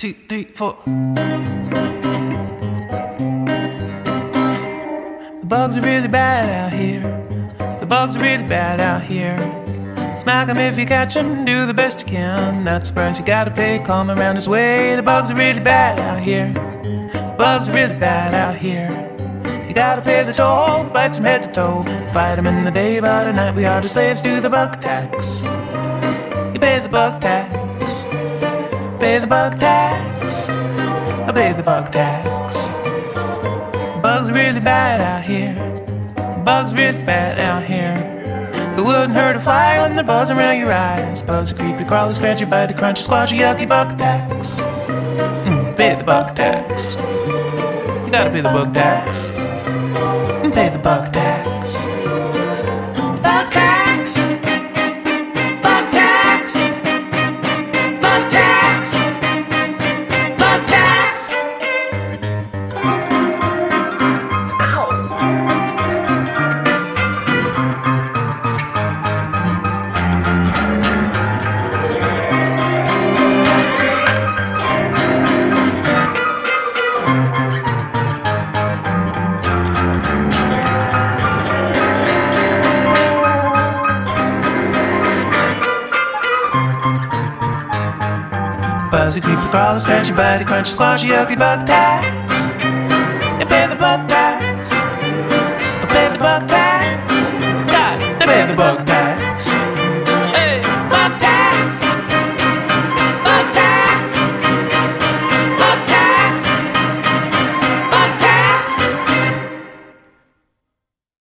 2, 3, 4. The bugs are really bad out here. The bugs are really bad out here. Smack 'em if you catch 'em, do the best you can. Not surprised you gotta pay, come around this way. The bugs are really bad out here. Bugs are really bad out here. You gotta pay the toll, bites from head to toe. Fight 'em in the day, but at night we are the slaves to the bug tax. You pay the bug tax. Pay the bug tax. I pay the bug tax. Bugs are really bad out here. Bugs are really bad out here. It wouldn't hurt a fly when they're buzzing around your eyes. Bugs are creepy, crawly, scratchy, bite, crunchy, squashy, yucky bug tax. Pay the bug tax. You gotta pay the bug tax. Pay the bug tax. Bug tax. Bug tax. Bug tax. Bug tax. Ow. Buzzy, creepy, crawly, scratchy, bitey, crunchy, squashy, yucky bug tax. You pay the bug tax. You pay the bug tax. God, they pay the bug tax.